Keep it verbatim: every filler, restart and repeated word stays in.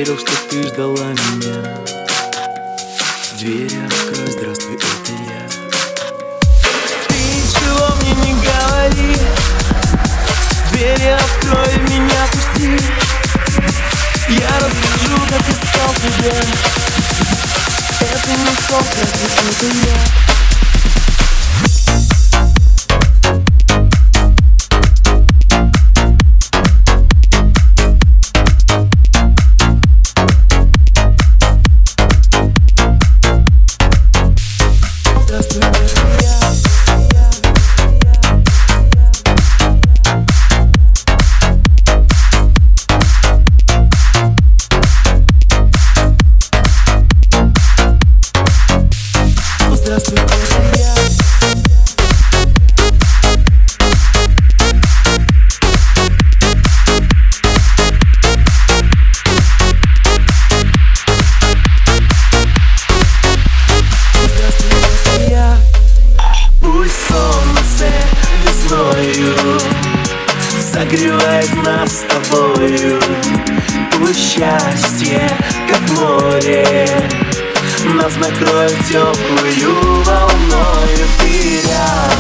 верил, что ты ждала меня. Двери открой, здравствуй, это я. Ты ничего мне не говори, двери открой, меня пусти. Я расскажу, как искал тебя. Это не сон, здравствуй, это я. Здравствуй, это я. Пусть солнце весною согревает нас с тобою. Пусть счастье, как море, нас накроет теплую волною. Ты рядом.